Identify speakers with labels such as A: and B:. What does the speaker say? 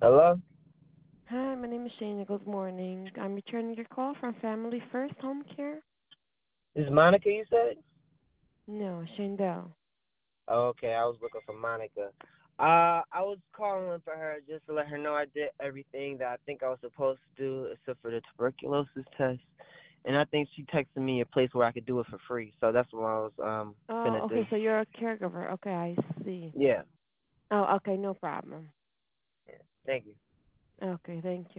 A: Hello?
B: Hi, my name is Shayna. Good morning. I'm returning your call from Family First Home Care.
A: This is Monica, you said?
B: No, Shandell.
A: Oh, okay, I was looking for Monica. I was calling for her just to let her know I did everything that I think I was supposed to do except for the tuberculosis test. And I think she texted me a place where I could do it for free. So that's what I was finna
B: Oh,
A: do.
B: okay, so you're a caregiver. Okay, I see.
A: Yeah.
B: Oh, okay, no problem.
A: Yeah. Thank you.
B: Okay, thank you.